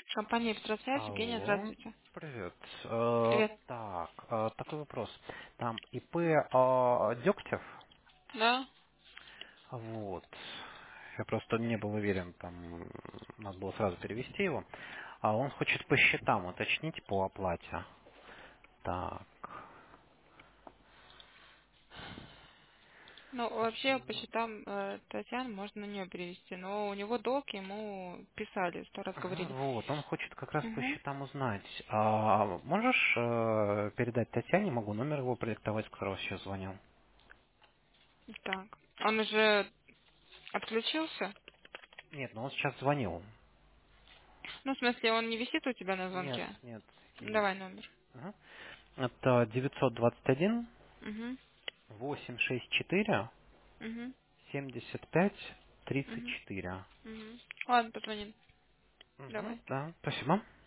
Компания «Петросвязь». Евгения, Алло, здравствуйте. привет. Привет. Так, такой вопрос. Там ИП Дегтев, Да? вот. Я просто не был уверен, там надо было сразу перевести его. А он хочет по счетам уточнить по оплате. Так. Ну, вообще, по счетам Татьяны можно на нее перевести, но у него долг, ему писали, 100 раз говорили. Вот, он хочет как раз по Угу. счетам узнать. Можешь передать Татьяне, могу номер его продиктовать, с которого сейчас звонил? Так. Он уже отключился? Нет, но он сейчас звонил. Ну, в смысле, он не висит у тебя на Нет, звонке? нет, есть. Давай номер. Ага. Это 921 Угу. 864 Угу. 75 Угу. 34. Угу. Ладно, позвоним. Давай. Да, спасибо.